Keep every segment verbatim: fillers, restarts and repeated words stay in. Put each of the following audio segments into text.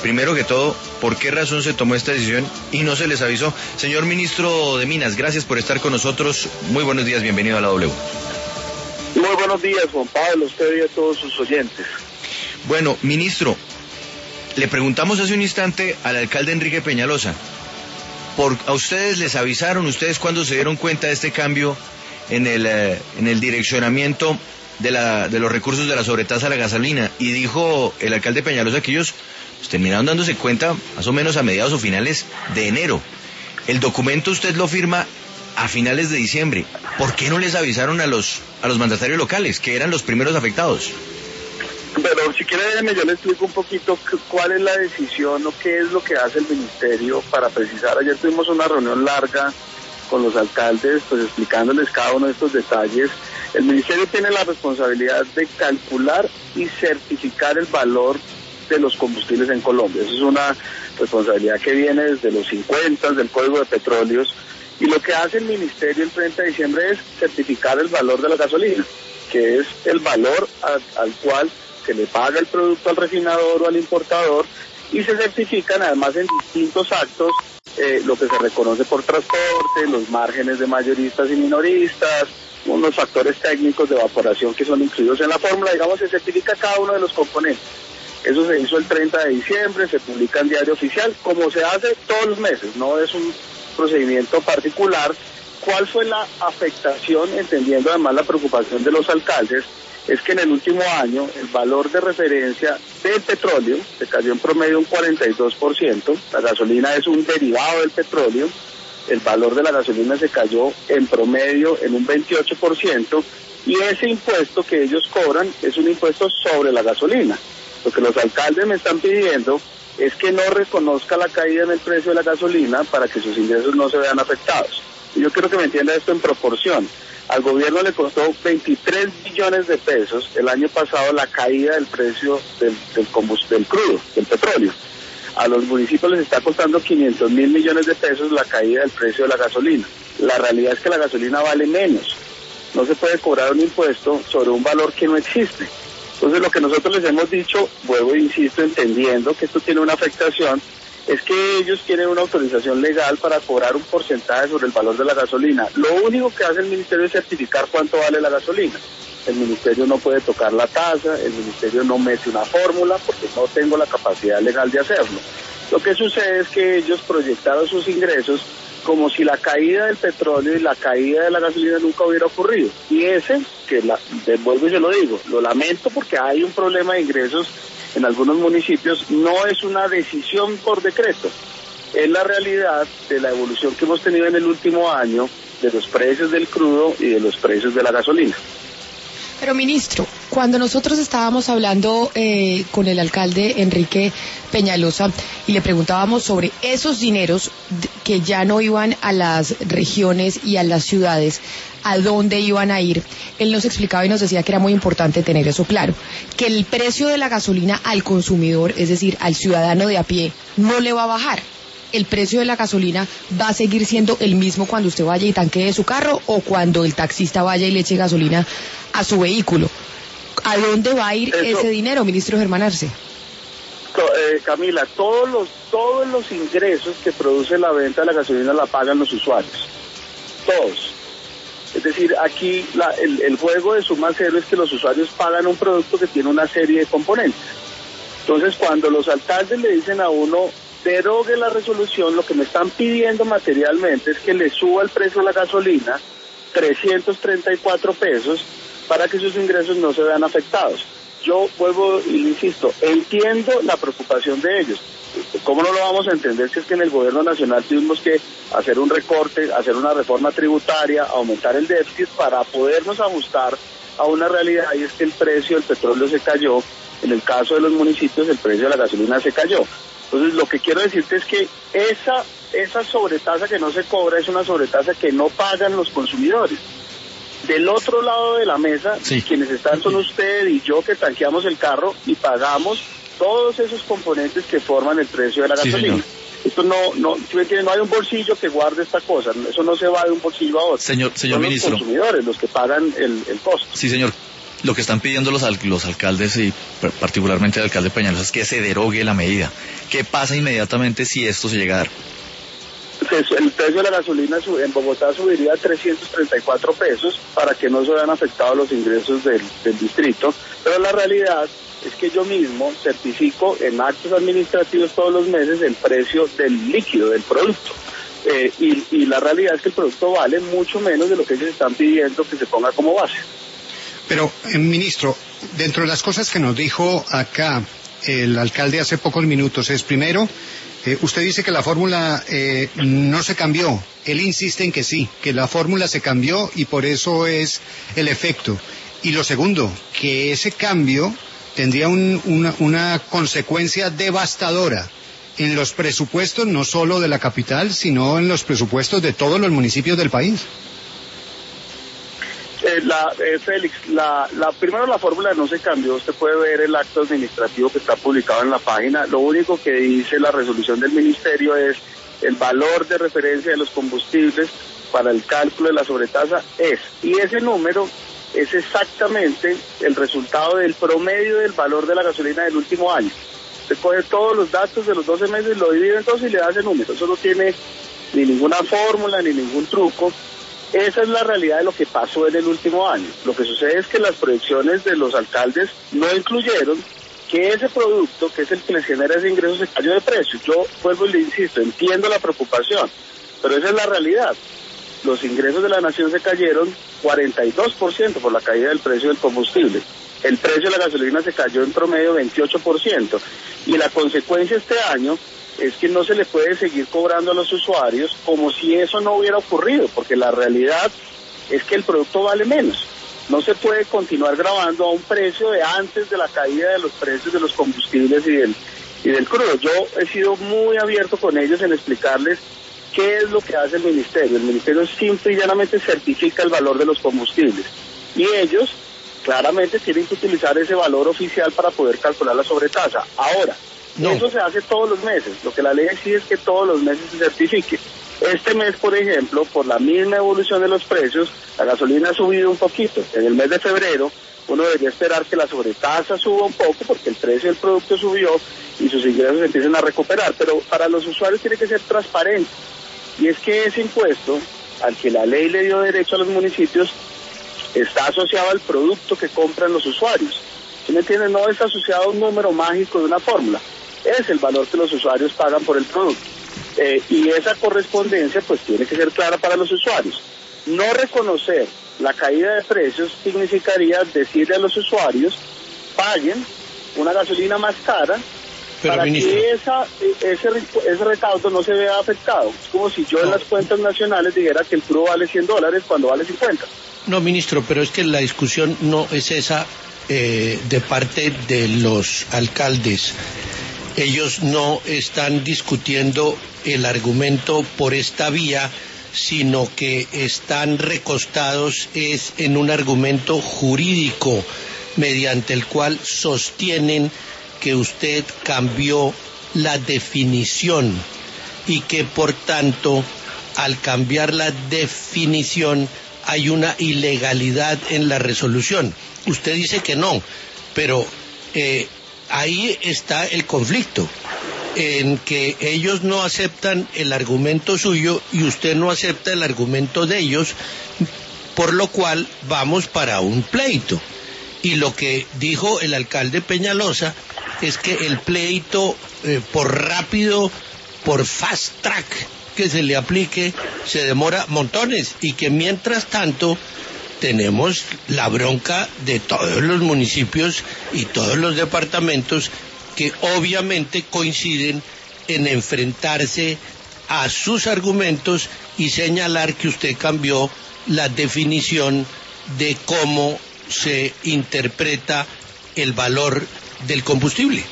primero que todo, ¿por qué razón se tomó esta decisión y no se les avisó? Señor ministro de Minas, gracias por estar con nosotros. Muy buenos días, bienvenido a la W. Muy buenos días, Juan Pablo, a usted y a todos sus oyentes. Bueno, ministro, le preguntamos hace un instante al alcalde Enrique Peñalosa, ¿por, ¿a ustedes les avisaron, ustedes cuándo se dieron cuenta de este cambio en el, eh, en el direccionamiento de, la, de los recursos de la sobretasa a la gasolina? Y dijo el alcalde Peñalosa que ellos pues, terminaron dándose cuenta más o menos a mediados o finales de enero. El documento usted lo firma a finales de diciembre. ¿Por qué no les avisaron a los a los mandatarios locales, que eran los primeros afectados? Pero si quiere, déjeme, yo le explico un poquito cuál es la decisión o qué es lo que hace el ministerio para precisar. Ayer tuvimos una reunión larga con los alcaldes, pues explicándoles cada uno de estos detalles. El ministerio tiene la responsabilidad de calcular y certificar el valor de los combustibles en Colombia. Esa es una responsabilidad que viene desde los cincuenta del Código de Petróleos. Y lo que hace el ministerio el treinta de diciembre es certificar el valor de la gasolina, que es el valor a, al cual se le paga el producto al refinador o al importador, y se certifican además en distintos actos eh, lo que se reconoce por transporte, los márgenes de mayoristas y minoristas, unos factores técnicos de evaporación que son incluidos en la fórmula. Digamos, se certifica cada uno de los componentes. Eso se hizo el treinta de diciembre, se publica en Diario Oficial, como se hace todos los meses, no es un procedimiento particular. ¿Cuál fue la afectación? Entendiendo además la preocupación de los alcaldes, es que en el último año el valor de referencia del petróleo se cayó en promedio un cuarenta y dos por ciento, la gasolina es un derivado del petróleo, el valor de la gasolina se cayó en promedio en un veintiocho por ciento, y ese impuesto que ellos cobran es un impuesto sobre la gasolina. Lo que los alcaldes me están pidiendo es que no reconozca la caída en el precio de la gasolina para que sus ingresos no se vean afectados. Y yo quiero que me entienda esto en proporción. Al gobierno le costó veintitrés billones de pesos el año pasado la caída del precio del, del combustible, del crudo, del petróleo. A los municipios les está costando quinientos mil millones de pesos la caída del precio de la gasolina. La realidad es que la gasolina vale menos. No se puede cobrar un impuesto sobre un valor que no existe. Entonces lo que nosotros les hemos dicho, vuelvo e insisto, entendiendo que esto tiene una afectación, es que ellos tienen una autorización legal para cobrar un porcentaje sobre el valor de la gasolina. Lo único que hace el ministerio es certificar cuánto vale la gasolina. El ministerio no puede tocar la tasa, el ministerio no mete una fórmula porque no tengo la capacidad legal de hacerlo. Lo que sucede es que ellos proyectaron sus ingresos como si la caída del petróleo y la caída de la gasolina nunca hubiera ocurrido. Y ese, que la, vuelvo y se lo digo, lo lamento porque hay un problema de ingresos en algunos municipios, no es una decisión por decreto, es la realidad de la evolución que hemos tenido en el último año de los precios del crudo y de los precios de la gasolina. Pero ministro, cuando nosotros estábamos hablando eh, con el alcalde Enrique Peñalosa y le preguntábamos sobre esos dineros que ya no iban a las regiones y a las ciudades, a dónde iban a ir, él nos explicaba y nos decía que era muy importante tener eso claro, que el precio de la gasolina al consumidor, es decir, al ciudadano de a pie, no le va a bajar. El precio de la gasolina va a seguir siendo el mismo cuando usted vaya y tanquee su carro o cuando el taxista vaya y le eche gasolina a su vehículo. ¿A dónde va a ir Eso, ese dinero, ministro Germán Arce? Eh, Camila, todos los todos los ingresos que produce la venta de la gasolina la pagan los usuarios. Todos. Es decir, aquí la, el, el juego de suma cero es que los usuarios pagan un producto que tiene una serie de componentes. Entonces, cuando los alcaldes le dicen a uno, derogue la resolución, lo que me están pidiendo materialmente es que le suba el precio de la gasolina trescientos treinta y cuatro pesos para que sus ingresos no se vean afectados. Yo vuelvo y insisto, entiendo la preocupación de ellos. ¿Cómo no lo vamos a entender si es que en el gobierno nacional tuvimos que hacer un recorte, hacer una reforma tributaria, aumentar el déficit para podernos ajustar a una realidad, y es que el precio del petróleo se cayó, en el caso de los municipios el precio de la gasolina se cayó. Entonces lo que quiero decirte es que esa, esa sobretasa que no se cobra es una sobretasa que no pagan los consumidores. Del otro lado de la mesa, sí, quienes están son usted y yo que tanqueamos el carro y pagamos todos esos componentes que forman el precio de la gasolina. Sí, esto no, no, no hay un bolsillo que guarde esta cosa, eso no se va de un bolsillo a otro. Señor, señor son ministro. Los consumidores los que pagan el, el costo. Sí, señor. Lo que están pidiendo los, los alcaldes y particularmente el alcalde Peñalosa es que se derogue la medida, ¿qué pasa inmediatamente si esto se llega a dar? El precio de la gasolina en Bogotá subiría a trescientos treinta y cuatro pesos para que no se vean afectados los ingresos del, del distrito, pero la realidad es que yo mismo certifico en actos administrativos todos los meses el precio del líquido, del producto. Eh, y, y la realidad es que el producto vale mucho menos de lo que ellos están pidiendo que se ponga como base. Pero, eh, ministro, dentro de las cosas que nos dijo acá el alcalde hace pocos minutos es, primero, eh, usted dice que la fórmula eh, no se cambió. Él insiste en que sí, que la fórmula se cambió y por eso es el efecto. Y lo segundo, que ese cambio tendría un, una, una consecuencia devastadora en los presupuestos no solo de la capital, sino en los presupuestos de todos los municipios del país. Eh, la, eh, Félix, la, la, primero la fórmula no se cambió, usted puede ver el acto administrativo que está publicado en la página, lo único que dice la resolución del ministerio es el valor de referencia de los combustibles para el cálculo de la sobretasa es, y ese número es exactamente el resultado del promedio del valor de la gasolina del último año. Se coge todos los datos de los doce meses, lo divide en dos y le da ese número. Eso no tiene ni ninguna fórmula, ni ningún truco. Esa es la realidad de lo que pasó en el último año. Lo que sucede es que las proyecciones de los alcaldes no incluyeron que ese producto, que es el que les genera ese ingreso, se cayó de precio. Yo vuelvo y le insisto, entiendo la preocupación, pero esa es la realidad. Los ingresos de la nación se cayeron cuarenta y dos por ciento por la caída del precio del combustible. El precio de la gasolina se cayó en promedio veintiocho por ciento y la consecuencia este año es que no se le puede seguir cobrando a los usuarios como si eso no hubiera ocurrido, porque la realidad es que el producto vale menos. No se puede continuar grabando a un precio de antes de la caída de los precios de los combustibles y del, y del crudo. Yo he sido muy abierto con ellos en explicarles qué es lo que hace el ministerio. El ministerio simple y llanamente certifica el valor de los combustibles y ellos claramente tienen que utilizar ese valor oficial para poder calcular la sobretasa. Ahora, no. Eso se hace todos los meses. Lo que la ley exige es que todos los meses se certifique. Este mes, por ejemplo, por la misma evolución de los precios, la gasolina ha subido un poquito. En el mes de febrero, uno debería esperar que la sobretasa suba un poco porque el precio del producto subió y sus ingresos se empiecen a recuperar. Pero para los usuarios tiene que ser transparente. Y es que ese impuesto, al que la ley le dio derecho a los municipios, está asociado al producto que compran los usuarios. ¿Sí me entienden? No está asociado a un número mágico de una fórmula. Es el valor que los usuarios pagan por el producto. Eh, y esa correspondencia pues tiene que ser clara para los usuarios. No reconocer la caída de precios significaría decirle a los usuarios, paguen una gasolina más cara, pero para ministro, que esa, ese, ese recaudo no se vea afectado. Es como si yo no. en las cuentas nacionales dijera que el crudo vale cien dólares cuando vale cincuenta. No, ministro, pero es que la discusión no es esa eh, de parte de los alcaldes. Ellos no están discutiendo el argumento por esta vía, sino que están recostados es en un argumento jurídico mediante el cual sostienen que usted cambió la definición y que por tanto al cambiar la definición hay una ilegalidad en la resolución. Usted dice que no, pero eh, ahí está el conflicto, en que ellos no aceptan el argumento suyo y usted no acepta el argumento de ellos, por lo cual vamos para un pleito. Y lo que dijo el alcalde Peñalosa es que el pleito eh, por rápido, por fast track que se le aplique, se demora montones y que mientras tanto tenemos la bronca de todos los municipios y todos los departamentos que obviamente coinciden en enfrentarse a sus argumentos y señalar que usted cambió la definición de cómo se interpreta el valor del combustible.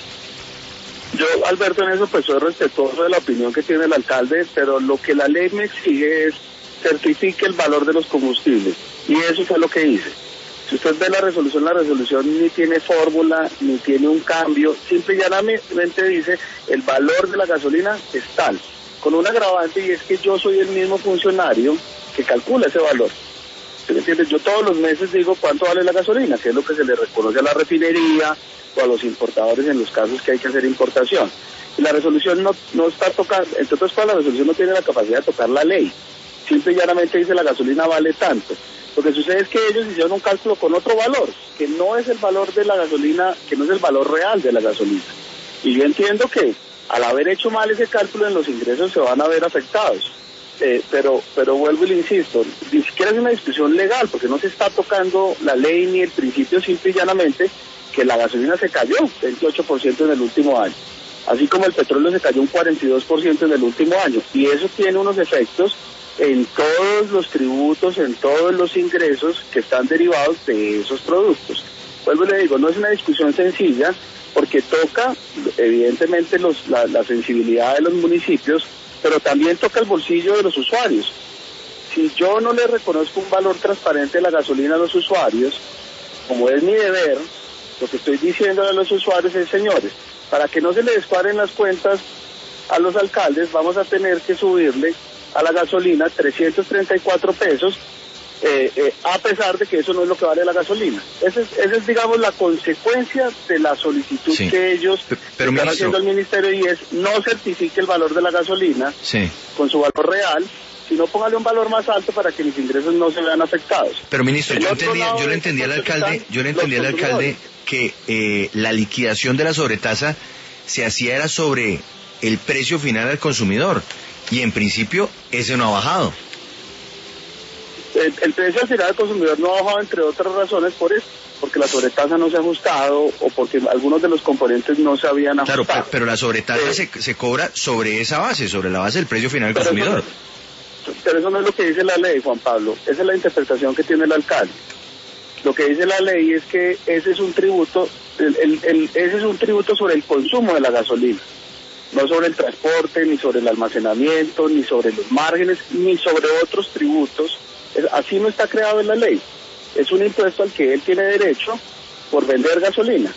Yo, Alberto, en eso pues soy respetuoso de la opinión que tiene el alcalde, pero lo que la ley me exige es certifique el valor de los combustibles, y eso fue lo que hice. Si usted ve la resolución, la resolución ni tiene fórmula, ni tiene un cambio, simple y llanamente dice el valor de la gasolina es tal, con un agravante, y es que yo soy el mismo funcionario que calcula ese valor. ¿Sí me entiendes? Yo todos los meses digo cuánto vale la gasolina, que es lo que se le reconoce a la refinería o a los importadores en los casos que hay que hacer importación. Y la resolución no, no está tocando, entre otras cosas, la resolución no tiene la capacidad de tocar la ley. Simple y llanamente dice la gasolina vale tanto. Lo que sucede es que ellos hicieron un cálculo con otro valor, que no es el valor de la gasolina, que no es el valor real de la gasolina. Y yo entiendo que al haber hecho mal ese cálculo, en los ingresos se van a ver afectados. Eh, pero pero vuelvo y le insisto, ni siquiera es una discusión legal, porque no se está tocando la ley ni el principio, simple y llanamente que la gasolina se cayó veintiocho por ciento en el último año, así como el petróleo se cayó un cuarenta y dos por ciento en el último año, y eso tiene unos efectos en todos los tributos, en todos los ingresos que están derivados de esos productos. Vuelvo y le digo, no es una discusión sencilla, porque toca evidentemente los, la, la sensibilidad de los municipios, pero también toca el bolsillo de los usuarios. Si yo no le reconozco un valor transparente de la gasolina a los usuarios, como es mi deber, lo que estoy diciendo a los usuarios es, señores, para que no se les descuadren las cuentas a los alcaldes, vamos a tener que subirle a la gasolina trescientos treinta y cuatro pesos, eh, eh, a pesar de que eso no es lo que vale la gasolina. Esa es, esa es digamos, la consecuencia de la solicitud sí. que ellos pero, pero están ministro... haciendo al ministerio, y es no certifique el valor de la gasolina sí. con su valor real, sino póngale un valor más alto para que los ingresos no se vean afectados. Pero ministro, yo entendía, yo le entendí al alcalde, yo le entendí al alcalde que eh, la liquidación de la sobretasa se hacía era sobre el precio final al consumidor, y en principio ese no ha bajado. El, el precio al final del consumidor no ha bajado, entre otras razones, por eso, porque la sobretasa no se ha ajustado o porque algunos de los componentes no se habían ajustado. Claro, pero, pero la sobretasa eh, se, se cobra sobre esa base, sobre la base del precio final del consumidor. Eso, pero eso no es lo que dice la ley, Juan Pablo, esa es la interpretación que tiene el alcalde. Lo que dice la ley es que ese es un tributo, el, el, el, ese es un tributo sobre el consumo de la gasolina, no sobre el transporte, ni sobre el almacenamiento, ni sobre los márgenes, ni sobre otros tributos. Así no está creado en la ley. Es un impuesto al que él tiene derecho por vender gasolina,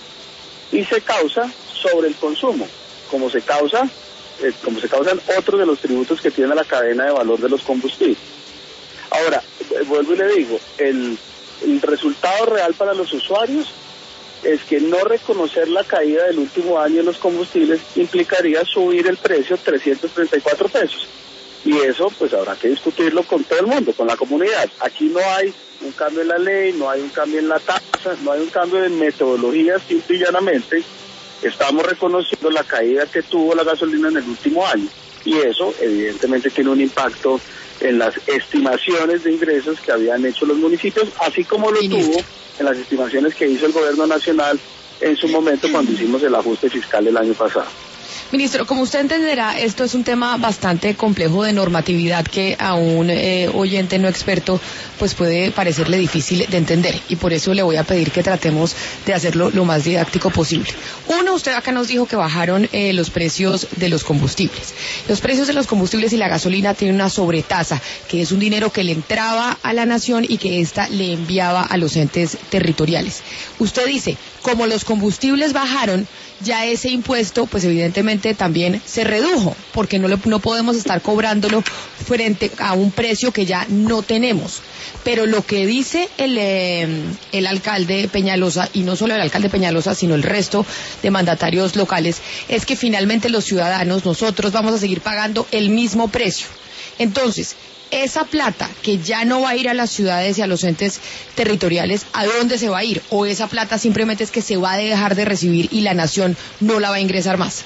y se causa sobre el consumo, como se causa, eh, como se causan otros de los tributos que tiene la cadena de valor de los combustibles. Ahora, eh, vuelvo y le digo, el, el resultado real para los usuarios es que no reconocer la caída del último año en los combustibles implicaría subir el precio trescientos treinta y cuatro pesos. Y eso pues habrá que discutirlo con todo el mundo, con la comunidad. Aquí no hay un cambio en la ley, no hay un cambio en la tasa, no hay un cambio en metodología, simple y llanamente estamos reconociendo la caída que tuvo la gasolina en el último año. Y eso evidentemente tiene un impacto en las estimaciones de ingresos que habían hecho los municipios, así como lo tuvo en las estimaciones que hizo el gobierno nacional en su momento cuando hicimos el ajuste fiscal el año pasado. Ministro, como usted entenderá, esto es un tema bastante complejo de normatividad que a un eh, oyente no experto pues puede parecerle difícil de entender, y por eso le voy a pedir que tratemos de hacerlo lo más didáctico posible. Uno, usted acá nos dijo que bajaron eh, los precios de los combustibles. Los precios de los combustibles y la gasolina tienen una sobretasa, que es un dinero que le entraba a la nación y que ésta le enviaba a los entes territoriales. Usted dice, como los combustibles bajaron, ya ese impuesto, pues evidentemente también se redujo, porque no, le, no podemos estar cobrándolo frente a un precio que ya no tenemos. Pero lo que dice el, eh, el alcalde Peñalosa, y no solo el alcalde Peñalosa, sino el resto de mandatarios locales, es que finalmente los ciudadanos, nosotros vamos a seguir pagando el mismo precio. Entonces, esa plata que ya no va a ir a las ciudades y a los entes territoriales, ¿a dónde se va a ir? ¿O esa plata simplemente es que se va a dejar de recibir y la nación no la va a ingresar más?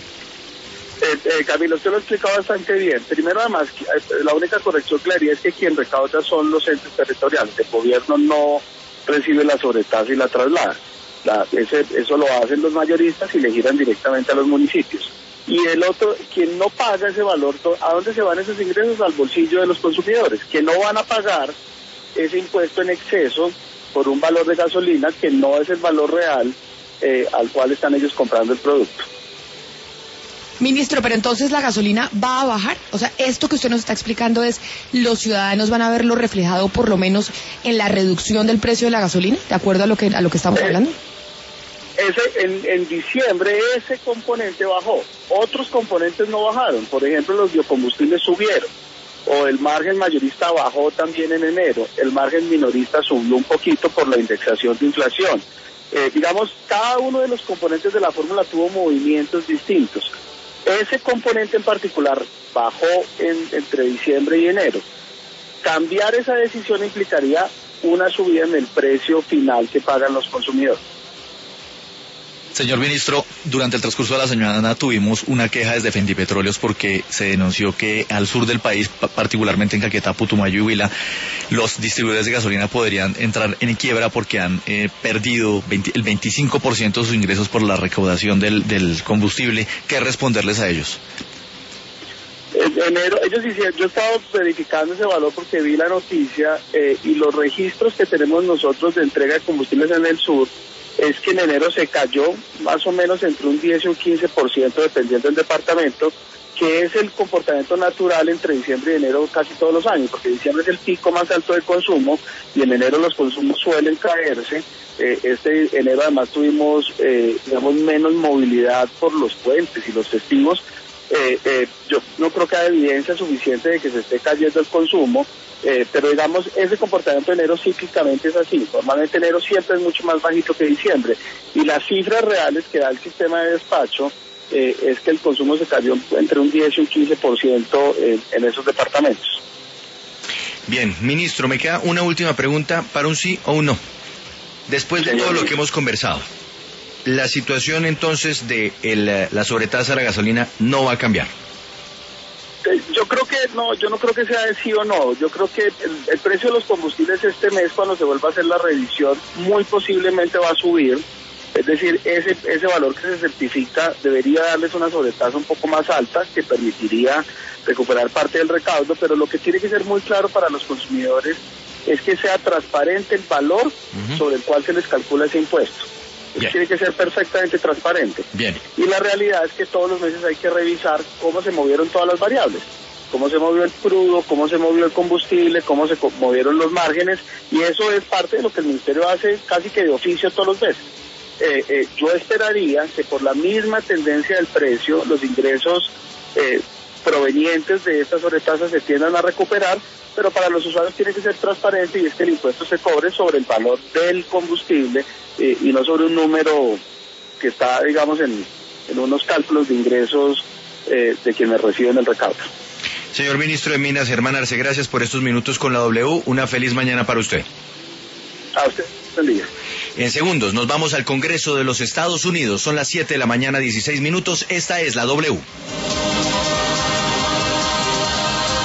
Eh, eh, Camilo, usted lo ha explicado bastante bien. Primero, además, la única corrección que le haría es que quien recauda son los entes territoriales. El gobierno no recibe la sobretasa y la traslada. La, ese, eso lo hacen los mayoristas y le giran directamente a los municipios. Y el otro, quien no paga ese valor, ¿a dónde se van esos ingresos? Al bolsillo de los consumidores, que no van a pagar ese impuesto en exceso por un valor de gasolina que no es el valor real eh, al cual están ellos comprando el producto. Ministro, pero entonces la gasolina va a bajar. O sea, esto que usted nos está explicando es, los ciudadanos van a verlo reflejado por lo menos en la reducción del precio de la gasolina, de acuerdo a lo que a lo que estamos eh, hablando. Ese, en, en diciembre ese componente bajó, otros componentes no bajaron, por ejemplo los biocombustibles subieron, o el margen mayorista bajó también en enero, el margen minorista subió un poquito por la indexación de inflación. Eh, digamos, cada uno de los componentes de la fórmula tuvo movimientos distintos. Ese componente en particular bajó en, entre diciembre y enero. Cambiar esa decisión implicaría una subida en el precio final que pagan los consumidores. Señor ministro, durante el transcurso de la semana tuvimos una queja desde Fendipetróleos porque se denunció que al sur del país, particularmente en Caquetá, Putumayo y Huila, los distribuidores de gasolina podrían entrar en quiebra porque han eh, perdido veinte, el veinticinco por ciento de sus ingresos por la recaudación del, del combustible. ¿Qué responderles a ellos? En enero, ellos hicieron, yo estaba verificando ese valor porque vi la noticia eh, y los registros que tenemos nosotros de entrega de combustibles en el sur es que en enero se cayó más o menos entre un diez y un quince por ciento dependiendo del departamento, que es el comportamiento natural entre diciembre y enero casi todos los años, porque diciembre es el pico más alto de consumo y en enero los consumos suelen caerse. Eh, este enero además tuvimos eh, digamos menos movilidad por los puentes y los festivos. Eh, eh, yo no creo que haya evidencia suficiente de que se esté cayendo el consumo, eh, pero digamos ese comportamiento de enero cíclicamente es así. Normalmente enero siempre es mucho más bajito que diciembre y las cifras reales que da el sistema de despacho eh, es que el consumo se cayó entre un diez y un quince por ciento en, en esos departamentos. Bien, ministro, me queda una última pregunta para un sí o un no. Después de Señor, todo lo que hemos conversado, la situación entonces de el, la sobretasa de la gasolina no va a cambiar. Yo creo que no, yo no creo que sea de sí o no. Yo creo que el, el precio de los combustibles este mes, cuando se vuelva a hacer la revisión, muy posiblemente va a subir. Es decir, ese ese valor que se certifica debería darles una sobretasa un poco más alta que permitiría recuperar parte del recaudo, pero lo que tiene que ser muy claro para los consumidores es que sea transparente el valor uh-huh. sobre el cual se les calcula ese impuesto. Tiene que ser perfectamente transparente. Bien. Y la realidad es que todos los meses hay que revisar cómo se movieron todas las variables. Cómo se movió el crudo, cómo se movió el combustible, cómo se movieron los márgenes. Y eso es parte de lo que el Ministerio hace casi que de oficio todos los meses. Eh, eh, yo esperaría que por la misma tendencia del precio, los ingresos eh, provenientes de estas sobretasas se tiendan a recuperar, pero para los usuarios tiene que ser transparente y es que el impuesto se cobre sobre el valor del combustible eh, y no sobre un número que está, digamos, en, en unos cálculos de ingresos eh, de quienes reciben el recaudo. Señor ministro de Minas, Germán Arce, gracias por estos minutos con la W. Una feliz mañana para usted. A usted, buen día. En segundos nos vamos al Congreso de los Estados Unidos. Son las siete de la mañana, dieciséis minutos. Esta es la W.